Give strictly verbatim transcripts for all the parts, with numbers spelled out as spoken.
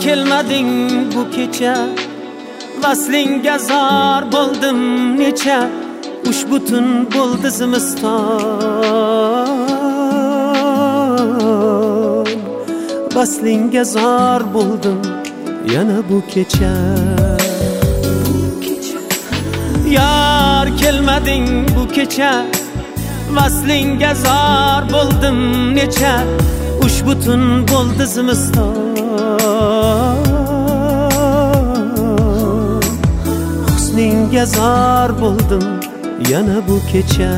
kelmading bu kecha, vaslingga zor bo'ldim necha, ushbu tun bo'ldi zimiston. Vaslingga zor bo'ldim yana bu kecha. Yar kelmading bu kecha, vaslingga zor bo'ldim necha, ushbu tun bo'ldi zimiston. Husningga zor bo'ldim yana bu kecha.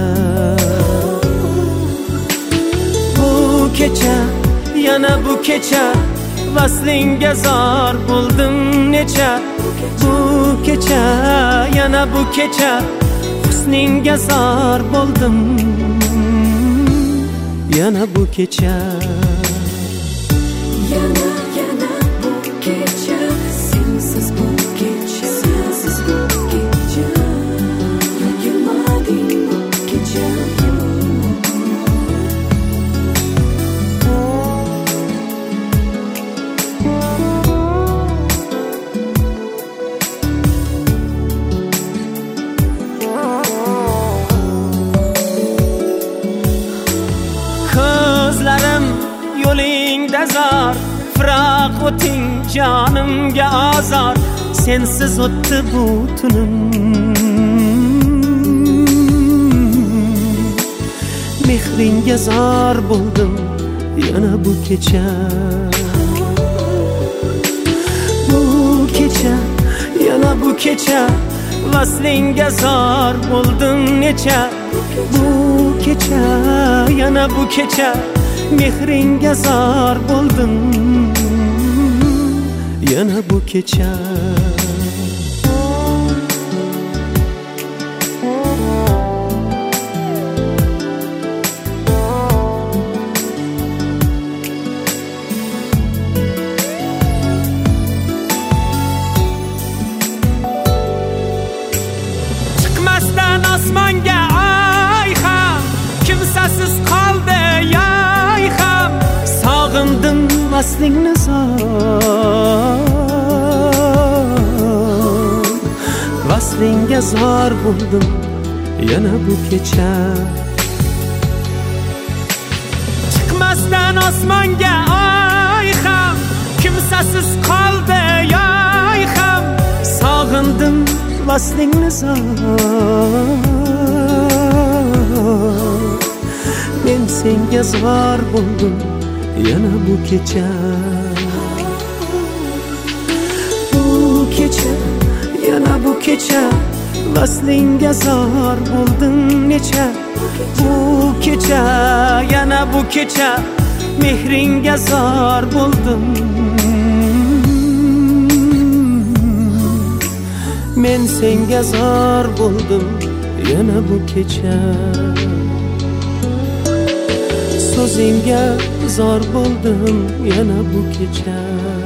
Bu kecha yana bu kecha, vaslingga zor bo'ldim necha, bu kecha yana bu kecha, husningga zor bo'ldim yana bu kecha. Yana yana bu kecha, sensiz bu kecha, sensiz bu kecha, kelmading bu kecha. Ko'zlarim yo'lingda zor, firoq o'ting jonimga azor, sensiz o'tdi bu tunim. Mehringga zor bo'ldim yana bu kecha. Bu kecha yana bu kecha, vaslingga zor bo'ldim necha, bu kecha yana bu kecha, mehringga zor bo'ldim yana bu kecha. Chiqmasdan osmonga oy ham, kimsasiz qoldi yoy ham, sog'indim vaslingni zor. Vaslingga zor bo'ldim yana bu kecha. Chiqmasdan osmonga oy ham, kimsasiz qoldi yoy ham, sog'indim vaslingni zor. Men senga zor bo'ldim yana bu kecha. Bu kecha yana bu kecha, vaslingga zor bo'ldim necha, bu kecha yana bu kecha, mehringga zor bo'ldim. Men senga zor bo'ldim yana bu kecha. So'zingga zor bo'ldim yana bu kecha.